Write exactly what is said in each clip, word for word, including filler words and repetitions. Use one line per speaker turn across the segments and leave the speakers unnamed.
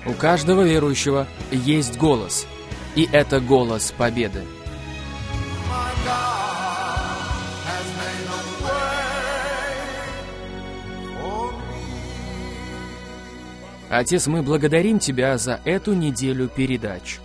У каждого верующего есть голос, и это голос победы. Отец, мы благодарим Тебя за эту неделю передач.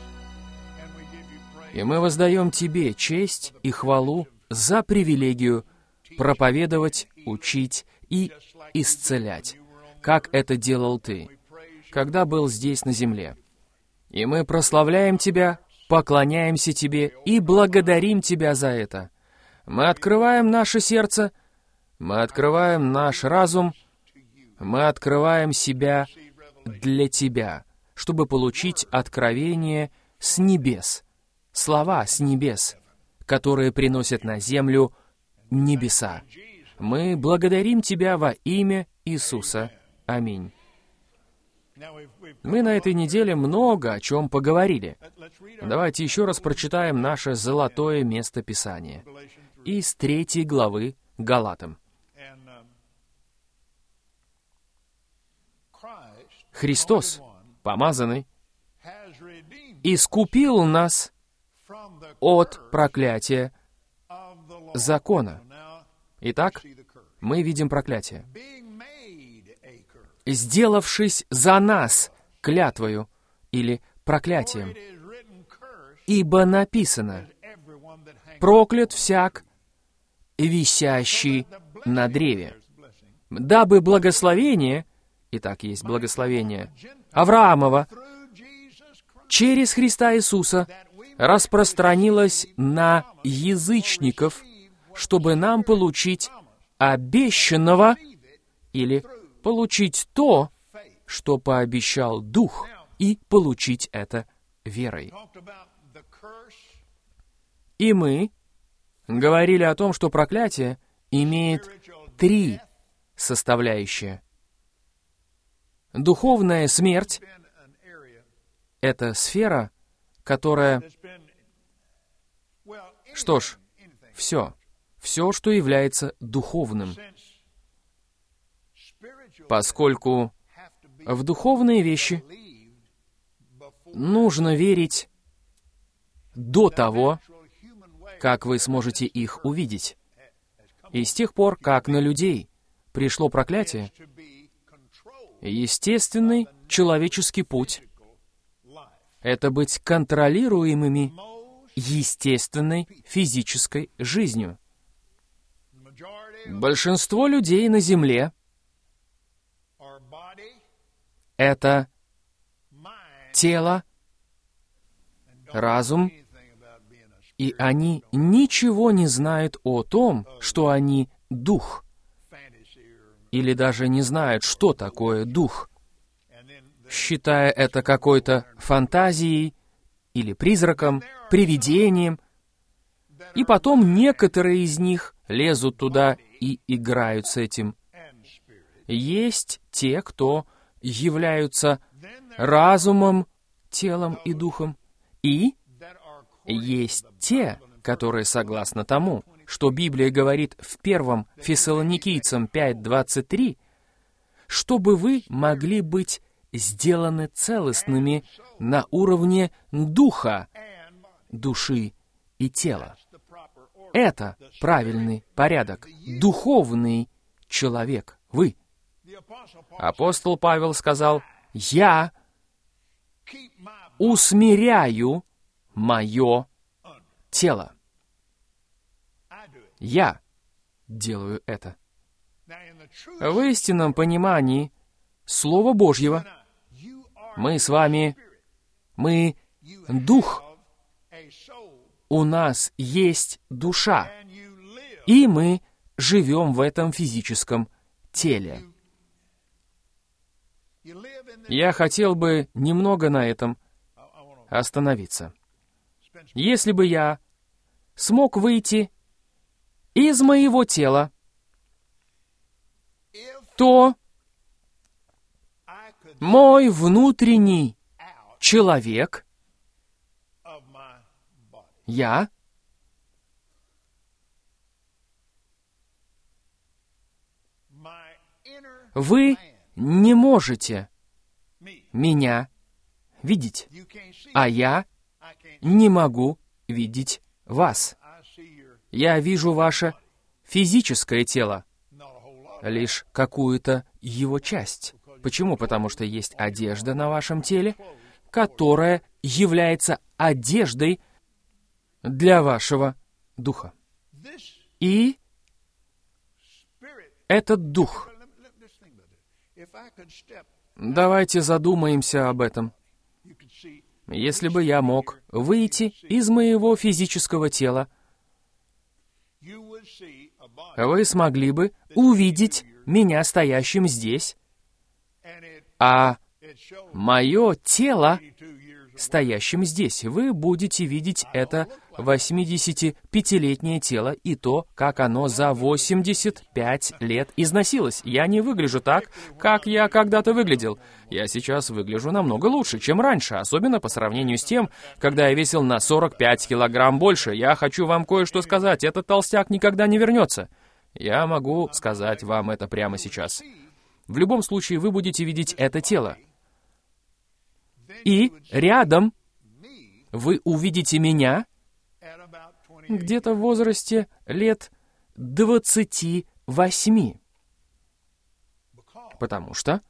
И мы воздаем Тебе честь и хвалу за привилегию проповедовать, учить и исцелять, как это делал Ты, когда был здесь на земле. И мы прославляем Тебя, поклоняемся Тебе и благодарим Тебя за это. Мы открываем наше сердце, мы открываем наш разум, мы открываем себя для Тебя, чтобы получить откровение с небес, слова с небес, которые приносят на землю небеса. Мы благодарим Тебя во имя Иисуса. Аминь. Мы на этой неделе много о чем поговорили. Давайте еще раз прочитаем наше золотое место Писания из третьей главы Галатам. Христос, помазанный, искупил нас от проклятия закона. Итак, мы видим проклятие. Сделавшись за нас клятвою или проклятием. Ибо написано: проклят всяк, висящий на древе, дабы благословение, итак, есть благословение Авраамова, через Христа Иисуса распространилось на язычников, чтобы нам получить обещанного или получить то, что пообещал Дух, и получить это верой. И мы говорили о том, что проклятие имеет три составляющие. Духовная смерть — это сфера, которая... Что ж, все. Все, что является духовным. Поскольку в духовные вещи нужно верить до того, как вы сможете их увидеть. И с тех пор, как на людей пришло проклятие, естественный человеческий путь — это быть контролируемыми естественной физической жизнью. Большинство людей на Земле — это тело, разум, и они ничего не знают о том, что они дух, или даже не знают, что такое дух, считая это какой-то фантазией или призраком, привидением, и потом некоторые из них лезут туда и играют с этим. Есть те, кто являются разумом, телом и духом, и есть те, которые согласно тому, что Библия говорит в первом Фессалоникийцам пять двадцать три, чтобы вы могли быть сделаны целостными на уровне духа, души и тела. Это правильный порядок. Духовный человек. Вы. Апостол Павел сказал: «Я усмиряю мое тело». Я делаю это. В истинном понимании Слова Божьего мы с вами, мы дух, у нас есть душа, и мы живем в этом физическом теле. Я хотел бы немного на этом остановиться. Если бы я смог выйти из моего тела, то мой внутренний человек, я, вы не можете меня видеть, а я не могу видеть вас. Я вижу ваше физическое тело, лишь какую-то его часть. Почему? Потому что есть одежда на вашем теле, которая является одеждой для вашего духа. И этот дух. Давайте задумаемся об этом. Если бы я мог выйти из моего физического тела, вы смогли бы увидеть меня стоящим здесь, а мое тело стоящим здесь. Вы будете видеть это восьмидесятипятилетнее тело и то, как оно за восемьдесят пять лет износилось. Я не выгляжу так, как я когда-то выглядел. Я сейчас выгляжу намного лучше, чем раньше, особенно по сравнению с тем, когда я весил на сорок пять килограмм больше. Я хочу вам кое-что сказать. Этот толстяк никогда не вернется. Я могу сказать вам это прямо сейчас. В любом случае, вы будете видеть это тело. И рядом вы увидите меня где-то в возрасте лет двадцати восьми. Потому что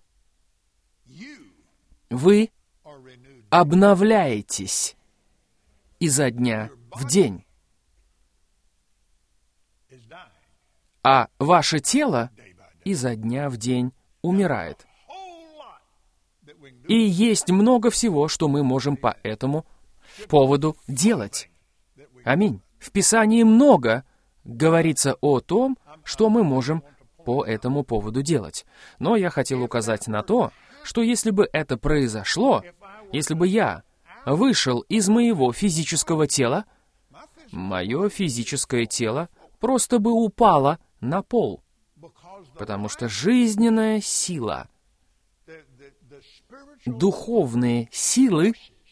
вы обновляетесь изо дня в день. А ваше тело изо дня в день умирает. И есть много всего, что мы можем по этому поводу делать. Аминь. В Писании много говорится о том, что мы можем по этому поводу делать. Но я хотел указать на то, что если бы это произошло, если бы я вышел из моего физического тела, мое физическое тело просто бы упало на пол, потому что жизненная сила, духовные силы,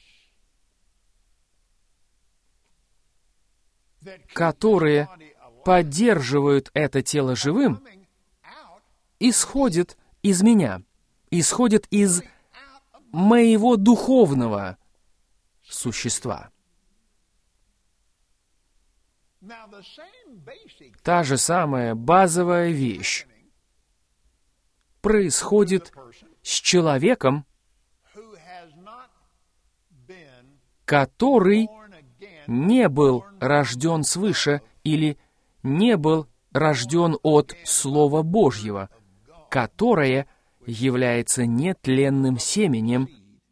которые поддерживают это тело живым, исходят из меня, исходят из моего духовного существа. Та же самая базовая вещь происходит с человеком, который не был рожден свыше или не был рожден от Слова Божьего, которое является нетленным семенем,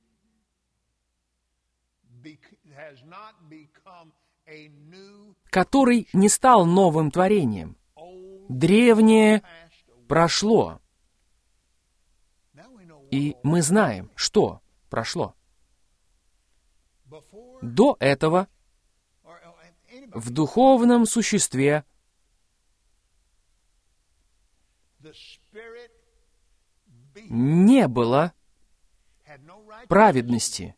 который не стал новым творением. Древнее прошло. И мы знаем, что прошло. До этого в духовном существе не было праведности,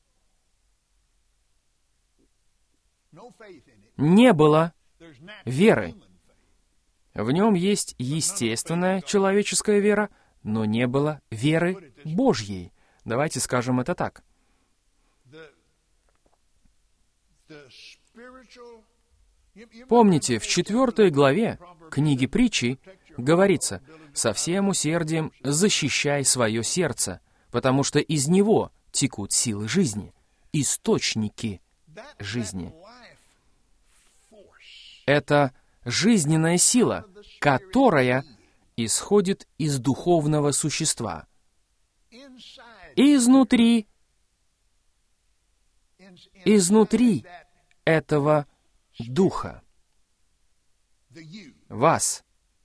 не было веры. В нем есть естественная человеческая вера, но не было веры Божьей. Давайте скажем это так. Помните, в четвертой главе книги Притчи говорится: «Со всем усердием защищай свое сердце, потому что из него текут силы жизни, источники жизни». Это жизненная сила, которая исходит из духовного существа. Изнутри, изнутри этого духа, вас,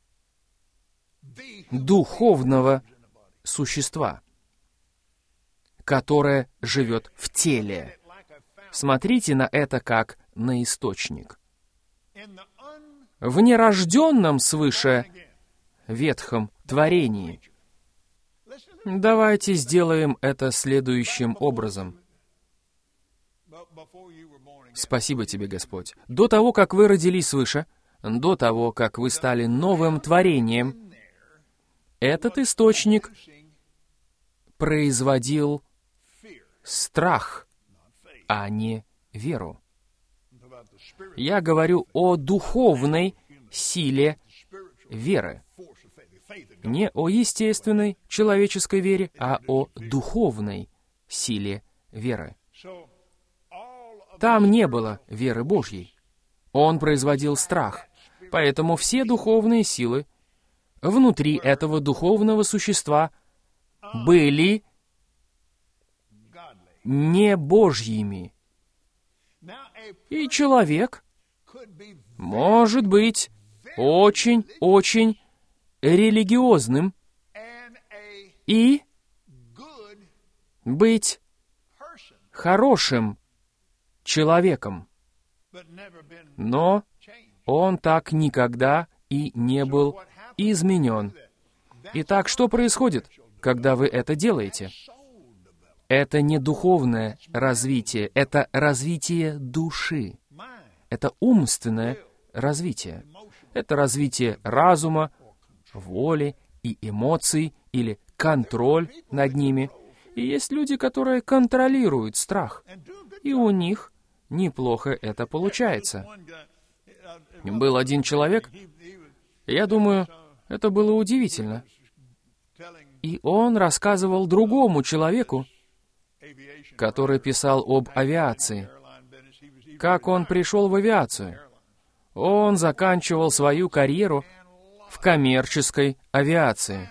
духовного существа, которое живет в теле. Смотрите на это как на источник. В нерожденном свыше ветхом творении. Давайте сделаем это следующим образом. Спасибо тебе, Господь. До того, как вы родились свыше, до того, как вы стали новым творением, этот источник производил страх, а не веру. Я говорю о духовной силе веры. Не о естественной человеческой вере, а о духовной силе веры. Там не было веры Божьей. Он производил страх. Поэтому все духовные силы внутри этого духовного существа были не Божьими. И человек может быть очень-очень религиозным и быть хорошим человеком, но он так никогда и не был изменен. Итак, что происходит, когда вы это делаете? Это не духовное развитие, это развитие души. Это умственное развитие. Это развитие разума, воли и эмоций, или контроль над ними. И есть люди, которые контролируют страх, и у них неплохо это получается. Был один человек, я думаю, это было удивительно. И он рассказывал другому человеку, который писал об авиации, как он пришел в авиацию. Он заканчивал свою карьеру в коммерческой авиации.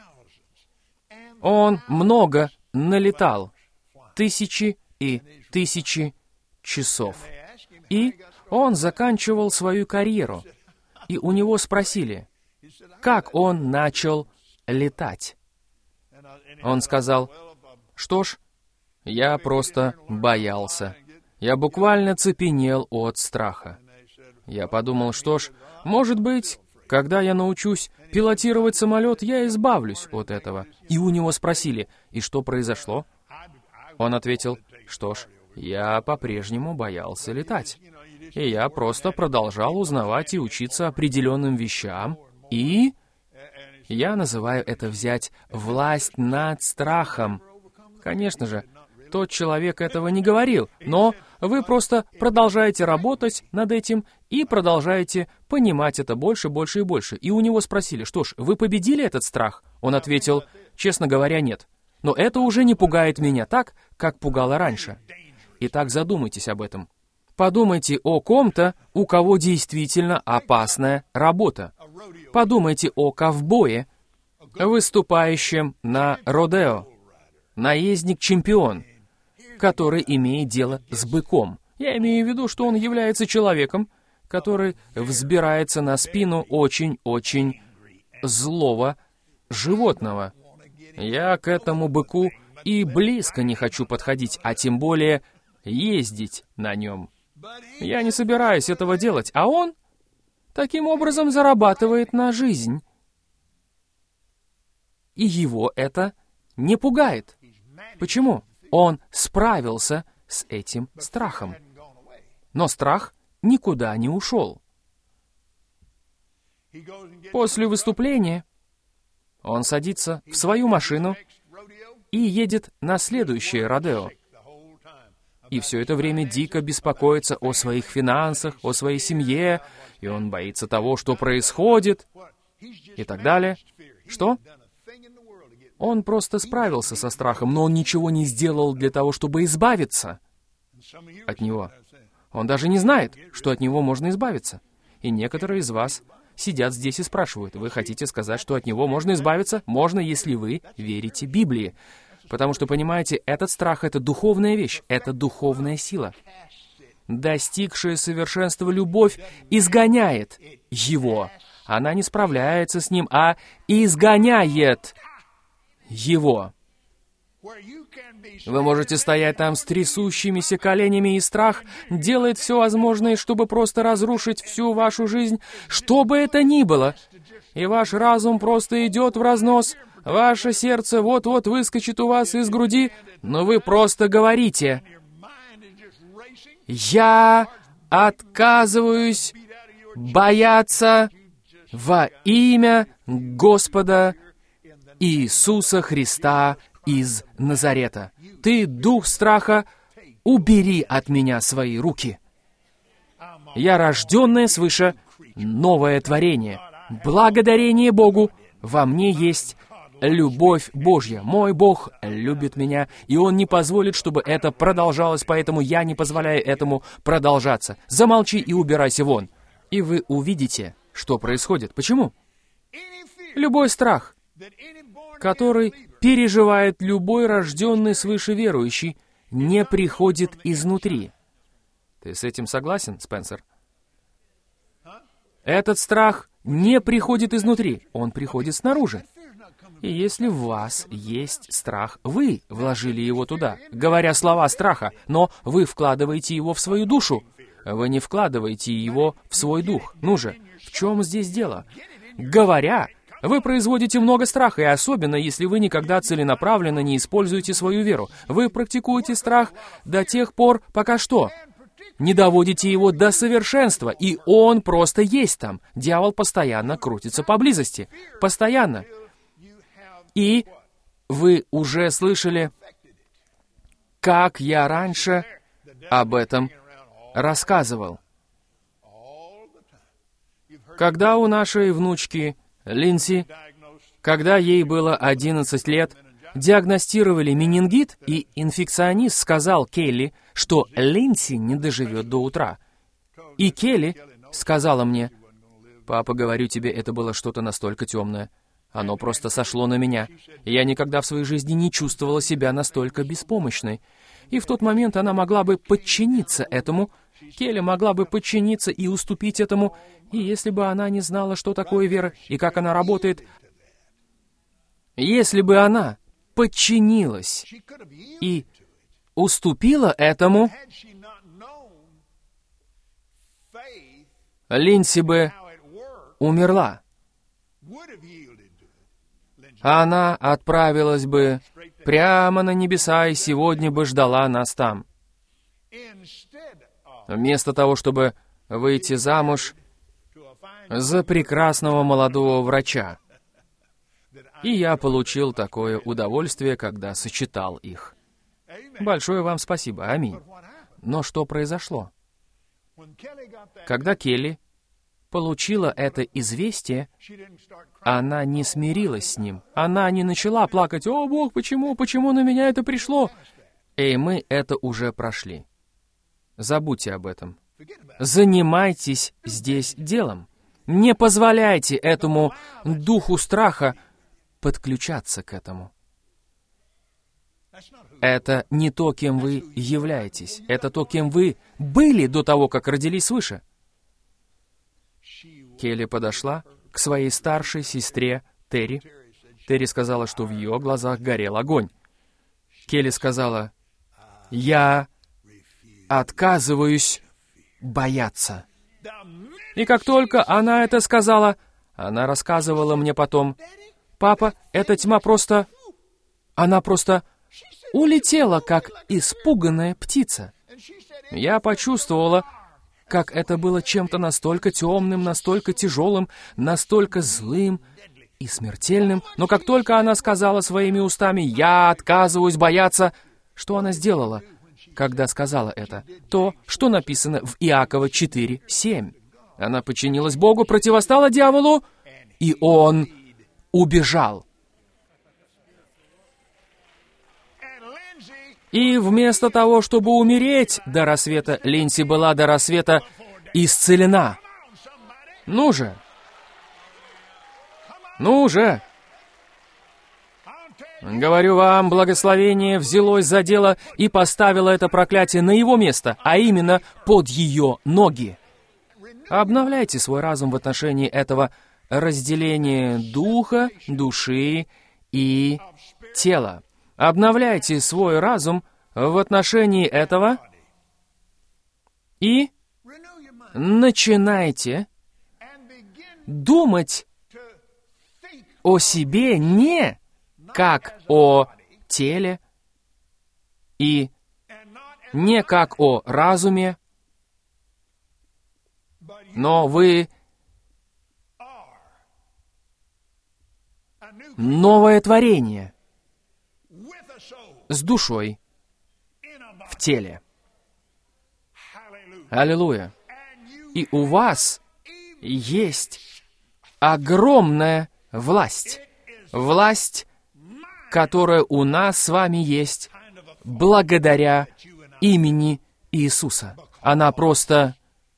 Он много налетал, тысячи и тысячи часов. И он заканчивал свою карьеру. И у него спросили, как он начал летать. Он сказал, что ж, я просто боялся. Я буквально цепенел от страха. Я подумал, что ж, может быть, когда я научусь пилотировать самолет, я избавлюсь от этого. И у него спросили, и что произошло? Он ответил, что ж, я по-прежнему боялся летать. И я просто продолжал узнавать и учиться определенным вещам. И я называю это взять власть над страхом. Конечно же, тот человек этого не говорил, но вы просто продолжаете работать над этим и продолжаете понимать это больше, больше и больше. И у него спросили, что ж, вы победили этот страх? Он ответил, честно говоря, нет. Но это уже не пугает меня так, как пугало раньше. Итак, задумайтесь об этом. Подумайте о ком-то, у кого действительно опасная работа. Подумайте о ковбое, выступающем на родео. Наездник-чемпион, который имеет дело с быком. Я имею в виду, что он является человеком, который взбирается на спину очень-очень злого животного. Я к этому быку и близко не хочу подходить, а тем более ездить на нем. Я не собираюсь этого делать, а он таким образом зарабатывает на жизнь. И его это не пугает. Почему? Он справился с этим страхом. Но страх никуда не ушел. После выступления он садится в свою машину и едет на следующее родео. И все это время дико беспокоится о своих финансах, о своей семье, и он боится того, что происходит, и так далее. Что? Он просто справился со страхом, но он ничего не сделал для того, чтобы избавиться от него. Он даже не знает, что от него можно избавиться. И некоторые из вас сидят здесь и спрашивают, вы хотите сказать, что от него можно избавиться? Можно, если вы верите Библии. Потому что, понимаете, этот страх — это духовная вещь, это духовная сила. Достигшая совершенства любовь изгоняет его. Она не справляется с ним, а изгоняет его. Вы можете стоять там с трясущимися коленями, и страх делает все возможное, чтобы просто разрушить всю вашу жизнь, что бы это ни было. И ваш разум просто идет в разнос, ваше сердце вот-вот выскочит у вас из груди, но вы просто говорите: «Я отказываюсь бояться во имя Господа Иисуса Христа из Назарета. Ты, дух страха, убери от меня свои руки. Я рожденное свыше новое творение. Благодарение Богу, во мне есть любовь Божья. Мой Бог любит меня, и Он не позволит, чтобы это продолжалось, поэтому я не позволяю этому продолжаться. Замолчи и убирайся вон. И вы увидите, что происходит. Почему? Любой страх, который переживает любой рожденный свыше верующий, не приходит изнутри. Ты с этим согласен, Спенсер? Этот страх не приходит изнутри, он приходит снаружи. И если в вас есть страх, вы вложили его туда, говоря слова страха, но вы вкладываете его в свою душу. Вы не вкладываете его в свой дух. Ну же, в чем здесь дело? Говоря, вы производите много страха, и особенно, если вы никогда целенаправленно не используете свою веру. Вы практикуете страх до тех пор, пока что? Не доводите его до совершенства, и он просто есть там. Дьявол постоянно крутится поблизости. Постоянно. И вы уже слышали, как я раньше об этом рассказывал. Когда у нашей внучки Линдси, когда ей было одиннадцать лет, диагностировали менингит, и инфекционист сказал Келли, что Линдси не доживет до утра. И Келли сказала мне: «Папа, говорю тебе, это было что-то настолько темное. Оно просто сошло на меня. Я никогда в своей жизни не чувствовала себя настолько беспомощной». И в тот момент она могла бы подчиниться этому, Келли могла бы подчиниться и уступить этому, и если бы она не знала, что такое вера и как она работает, если бы она подчинилась и уступила этому, Линдси бы умерла. Она отправилась бы прямо на небеса и сегодня бы ждала нас там. Вместо того, чтобы выйти замуж за прекрасного молодого врача. И я получил такое удовольствие, когда сочетал их. Большое вам спасибо. Аминь. Но что произошло? Когда Келли получила это известие, она не смирилась с ним. Она не начала плакать: «О, Бог, почему, почему на меня это пришло?» И мы это уже прошли. Забудьте об этом. Занимайтесь здесь делом. Не позволяйте этому духу страха подключаться к этому. Это не то, кем вы являетесь. Это то, кем вы были до того, как родились свыше. Келли подошла к своей старшей сестре Терри. Терри сказала, что в ее глазах горел огонь. Келли сказала: «Я отказываюсь бояться». И как только она это сказала, она рассказывала мне потом: «Папа, эта тьма просто... Она просто улетела, как испуганная птица». Я почувствовала, как это было чем-то настолько темным, настолько тяжелым, настолько злым и смертельным. Но как только она сказала своими устами: «Я отказываюсь бояться», что она сделала, когда сказала это? То, что написано в Иакова четыре семь. Она подчинилась Богу, противостала дьяволу, и он убежал. И вместо того, чтобы умереть до рассвета, Линдси была до рассвета исцелена. Ну же! Ну же! Говорю вам, благословение взялось за дело и поставило это проклятие на его место, а именно под ее ноги. Обновляйте свой разум в отношении этого разделения духа, души и тела. Обновляйте свой разум в отношении этого и начинайте думать о себе не как о теле и не как о разуме, но вы новое творение с душой в теле. Аллилуйя. И у вас есть огромная власть. Власть, которая у нас с вами есть благодаря имени Иисуса. Она просто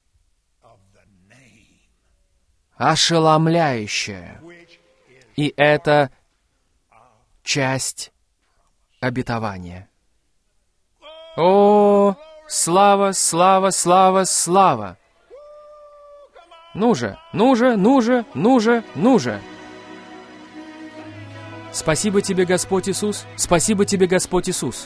ошеломляющая. И это часть обетования. О, слава, слава, слава, слава! Ну же, ну же, ну же, ну же, ну же! Спасибо тебе, Господь Иисус! Спасибо тебе, Господь Иисус!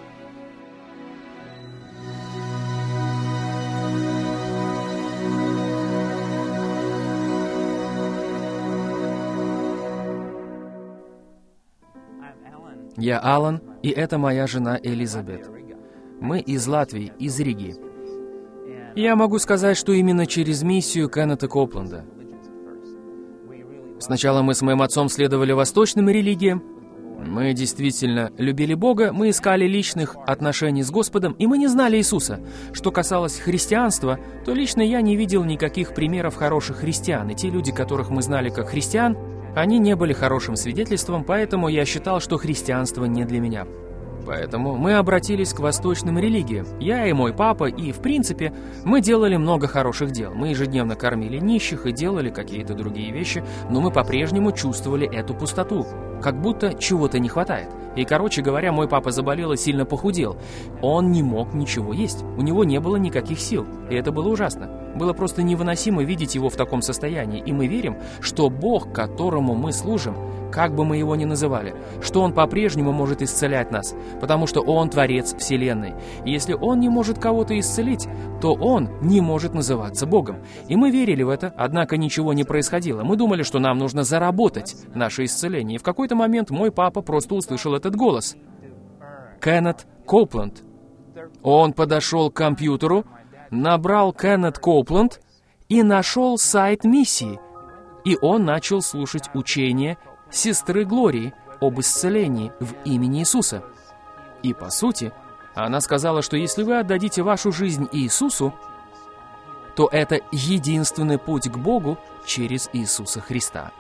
Я Алан, и это моя жена Элизабет. Мы из Латвии, из Риги. Я могу сказать, что именно через миссию Кеннета Копленда. Сначала мы с моим отцом следовали восточным религиям. Мы действительно любили Бога, мы искали личных отношений с Господом, и мы не знали Иисуса. Что касалось христианства, то лично я не видел никаких примеров хороших христиан, и те люди, которых мы знали как христиан, они не были хорошим свидетельством, поэтому я считал, что христианство не для меня. Поэтому мы обратились к восточным религиям. Я и мой папа, и, в принципе, мы делали много хороших дел. Мы ежедневно кормили нищих и делали какие-то другие вещи, но мы по-прежнему чувствовали эту пустоту, как будто чего-то не хватает. И, короче говоря, мой папа заболел и сильно похудел. Он не мог ничего есть, у него не было никаких сил, и это было ужасно. Было просто невыносимо видеть его в таком состоянии, и мы верим, что Бог, которому мы служим, как бы мы его ни называли, что Он по-прежнему может исцелять нас, потому что Он Творец Вселенной. И если Он не может кого-то исцелить, то Он не может называться Богом. И мы верили в это, однако ничего не происходило. Мы думали, что нам нужно заработать наше исцеление. И в какой-то момент мой папа просто услышал этот голос. Кеннет Копленд. Он подошел к компьютеру, набрал Кеннет Копленд и нашел сайт миссии. И он начал слушать учение сестры Глории об исцелении в имени Иисуса. И, по сути, она сказала, что если вы отдадите вашу жизнь Иисусу, то это единственный путь к Богу через Иисуса Христа.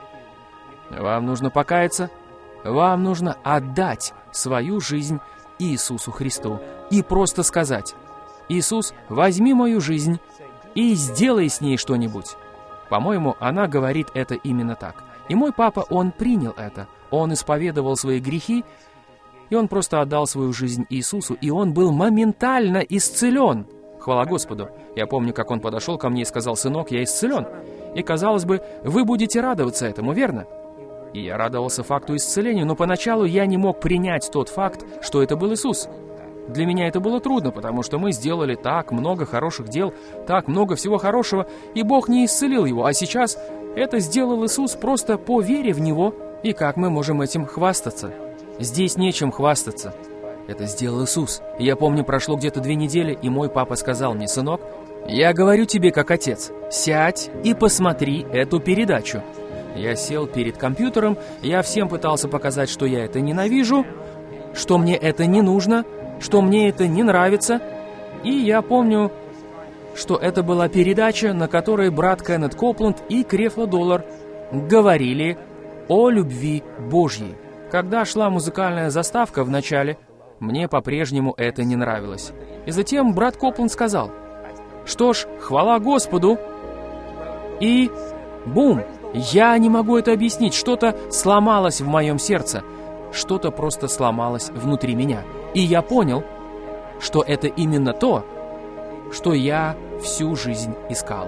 Вам нужно покаяться, вам нужно отдать свою жизнь Иисусу Христу и просто сказать: «Иисус, возьми мою жизнь и сделай с ней что-нибудь». По-моему, она говорит это именно так. И мой папа, он принял это. Он исповедовал свои грехи, и он просто отдал свою жизнь Иисусу, и он был моментально исцелен. Хвала Господу. Я помню, как он подошел ко мне и сказал: «Сынок, я исцелен». И, казалось бы, вы будете радоваться этому, верно? И я радовался факту исцеления, но поначалу я не мог принять тот факт, что это был Иисус. Для меня это было трудно, потому что мы сделали так много хороших дел, так много всего хорошего, и Бог не исцелил его, а сейчас это сделал Иисус просто по вере в Него. И как мы можем этим хвастаться? Здесь нечем хвастаться. Это сделал Иисус. И я помню, прошло где-то две недели, и мой папа сказал мне: «Сынок, я говорю тебе как отец, сядь и посмотри эту передачу». Я сел перед компьютером, я всем пытался показать, что я это ненавижу, что мне это не нужно, что мне это не нравится. И я помню, что это была передача, на которой брат Кеннет Копленд и Крефло Доллар говорили о любви Божьей. Когда шла музыкальная заставка в начале, мне по-прежнему это не нравилось. И затем брат Копленд сказал: «Что ж, хвала Господу!» И бум! Я не могу это объяснить. Что-то сломалось в моем сердце. Что-то просто сломалось внутри меня. И я понял, что это именно то, что я всю жизнь искал.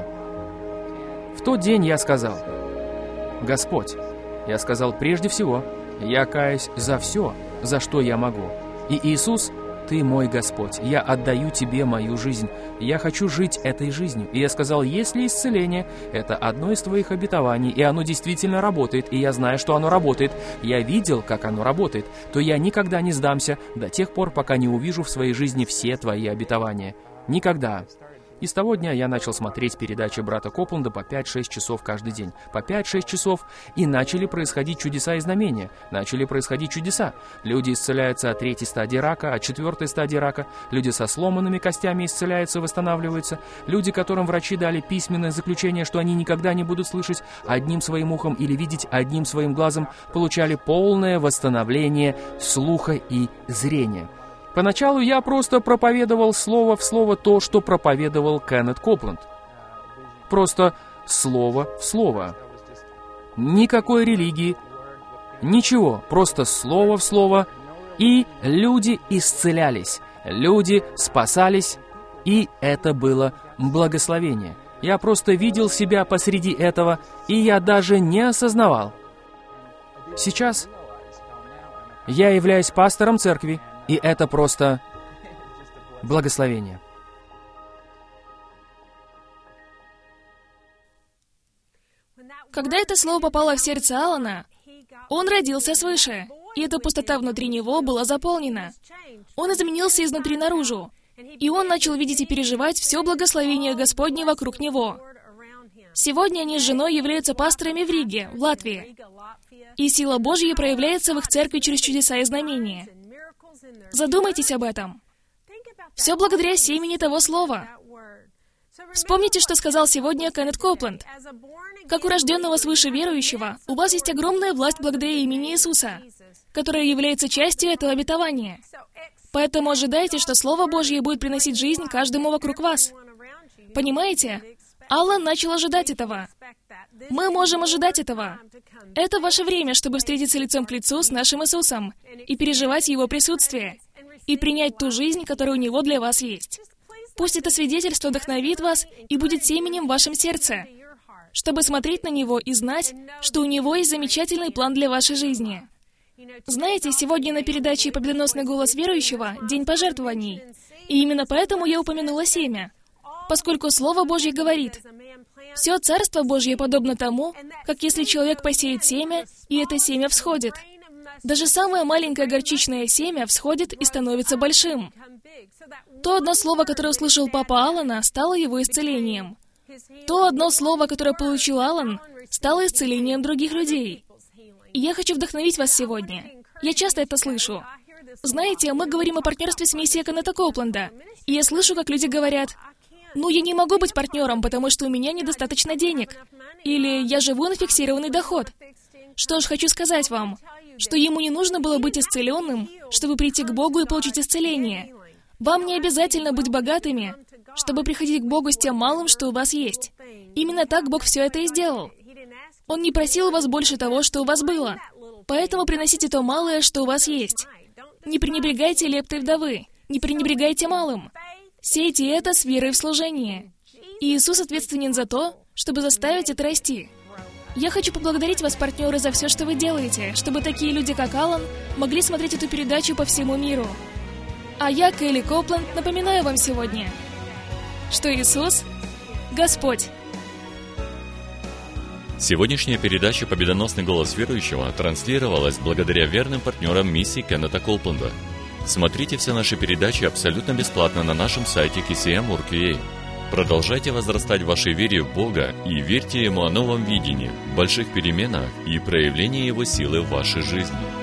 В тот день я сказал: «Господь», я сказал: «прежде всего, я каюсь за все, за что я могу. И Иисус, Ты мой Господь, я отдаю Тебе мою жизнь, я хочу жить этой жизнью». И я сказал: «Если исцеление — это одно из Твоих обетований, и оно действительно работает, и я знаю, что оно работает, я видел, как оно работает, то я никогда не сдамся до тех пор, пока не увижу в своей жизни все Твои обетования. Никогда». И с того дня я начал смотреть передачи брата Копланда по пять-шесть часов каждый день. По пять-шесть часов. И начали происходить чудеса и знамения. Начали происходить чудеса. Люди исцеляются от третьей стадии рака, от четвертой стадии рака. Люди со сломанными костями исцеляются, восстанавливаются. Люди, которым врачи дали письменное заключение, что они никогда не будут слышать одним своим ухом или видеть одним своим глазом, получали полное восстановление слуха и зрения. Поначалу я просто проповедовал слово в слово то, что проповедовал Кеннет Копланд. Просто слово в слово. Никакой религии, ничего, просто слово в слово. И люди исцелялись, люди спасались, и это было благословение. Я просто видел себя посреди этого, и я даже не осознавал. Сейчас я являюсь пастором церкви, и это просто благословение.
Когда это слово попало в сердце Алана, он родился свыше, и эта пустота внутри него была заполнена. Он изменился изнутри наружу, и он начал видеть и переживать все благословение Господне вокруг него. Сегодня они с женой являются пасторами в Риге, в Латвии, и сила Божья проявляется в их церкви через чудеса и знамения. Задумайтесь об этом. Все благодаря семени того слова. Вспомните, что сказал сегодня Кеннет Копланд. Как у рожденного свыше верующего, у вас есть огромная власть благодаря имени Иисуса, которая является частью этого обетования. Поэтому ожидайте, что Слово Божье будет приносить жизнь каждому вокруг вас. Понимаете? Аллан начал ожидать этого. Мы можем ожидать этого. Это ваше время, чтобы встретиться лицом к лицу с нашим Иисусом и переживать Его присутствие, и принять ту жизнь, которая у Него для вас есть. Пусть это свидетельство вдохновит вас и будет семенем в вашем сердце, чтобы смотреть на Него и знать, что у Него есть замечательный план для вашей жизни. Знаете, сегодня на передаче «Победоносный голос верующего» День пожертвований, и именно поэтому я упомянула семя, поскольку Слово Божье говорит: «Все Царство Божье подобно тому, как если человек посеет семя, и это семя всходит». Даже самое маленькое горчичное семя всходит и становится большим. То одно слово, которое услышал папа Алана, стало его исцелением. То одно слово, которое получил Алан, стало исцелением других людей. И я хочу вдохновить вас сегодня. Я часто это слышу. Знаете, мы говорим о партнерстве с миссией Кеннета Копланда, и я слышу, как люди говорят: «Ну, я не могу быть партнером, потому что у меня недостаточно денег». Или «Я живу на фиксированный доход». Что ж, хочу сказать вам, что ему не нужно было быть исцеленным, чтобы прийти к Богу и получить исцеление. Вам не обязательно быть богатыми, чтобы приходить к Богу с тем малым, что у вас есть. Именно так Бог все это и сделал. Он не просил у вас больше того, что у вас было. Поэтому приносите то малое, что у вас есть. Не пренебрегайте лептой вдовы, не пренебрегайте малым. Сейте это с верой в служение. И Иисус ответственен за то, чтобы заставить это расти. Я хочу поблагодарить вас, партнеры, за все, что вы делаете, чтобы такие люди, как Алан, могли смотреть эту передачу по всему миру. А я, Келли Копланд, напоминаю вам сегодня, что Иисус — Господь.
Сегодняшняя передача «Победоносный голос верующего» транслировалась благодаря верным партнерам миссии Кеннета Копланда. Смотрите все наши передачи абсолютно бесплатно на нашем сайте кей си эм точка орг точка ю а. Продолжайте возрастать в вашей вере в Бога и верьте Ему о новом видении, больших переменах и проявлении Его силы в вашей жизни.